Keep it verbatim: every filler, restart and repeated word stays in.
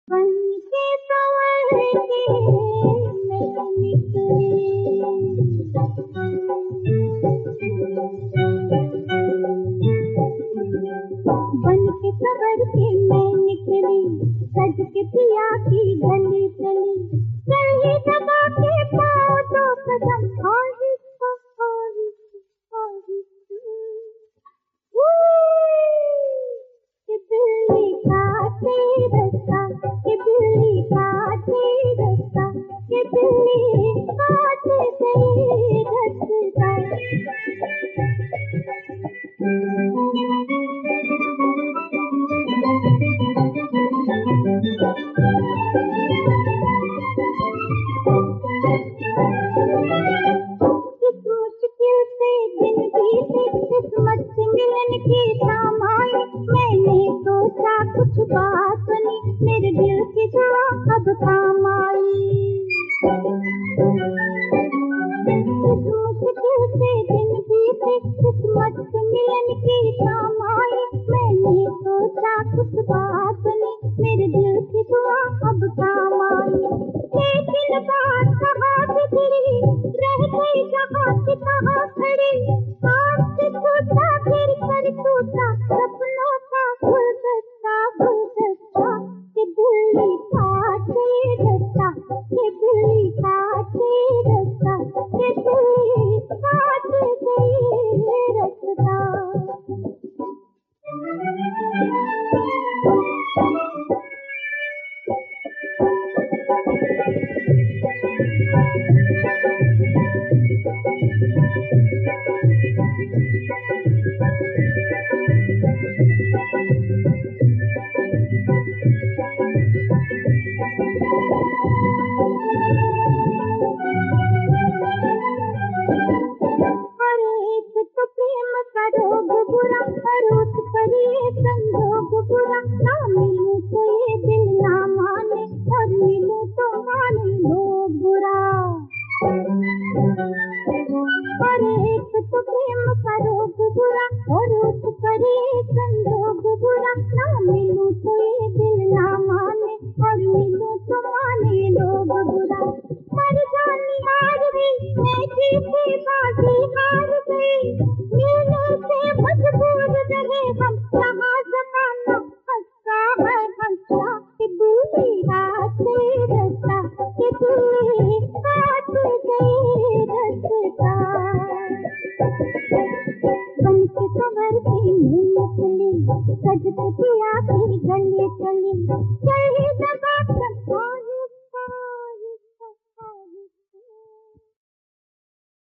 बन के संवर के मैं निकली, बन के संवर के मैं निकली, सज के पिया की गली चली, चली दबा के पाँव दो कदम आहिस्ता आहिस्ता आहिस्ता, कि बिल्ली काटे रास्ता, कि बिल्ली काटे रास्ता, कि बिल्ली काटे गई रास्ता। किस मुश्किल से दिन बीते, किस्मत से मिलन की शाम आई, मैंने सोचा कुछ बात बनी, मेरे दिल की दुआ अब काम आई। किस मुश्किल से दिन बीते, किस्मत से मिलन की शाम आई, मैंने सोचा कुछ बात बनी, मेरे दिल की दुआ अब काम आई। लेकिन बात कहाँ बिगड़ी, रह गई जहाँ की तहाँ खड़ी, आपसे छूटा फिर कर टूटा सपनों का गुलदस्ता गुलदस्ता, कि बिल्ली काटे रास्ता, कि बिल्ली काटे रास्ता, कि बिल्ली काट गई रास्ता। हर एक तो प्रेम का रोग बुरा, हर उस पर ये संजोग बुरा, ना मिलूं तो ये दिल ना माने, और मिलूं तो माने लोग बुरा। हर एक तो प्रेम का रोग बुरा, और उस पर ये संजोग बुरा, ना मिलूं तो ये दिल ना माने, और मिलूं तो माने लोग बुरा। मर जानी हार गई, मैं जीते बाजी हार गई, मिलने से मजबूर रहे हम, यहाँ जमाना हंसता है हंसता, कि बिल्ली काटे रास्ता, कि बिल्ली काट गई रास्ता। बन के संवर के मैं निकली, सज के पिया की गली चली, चली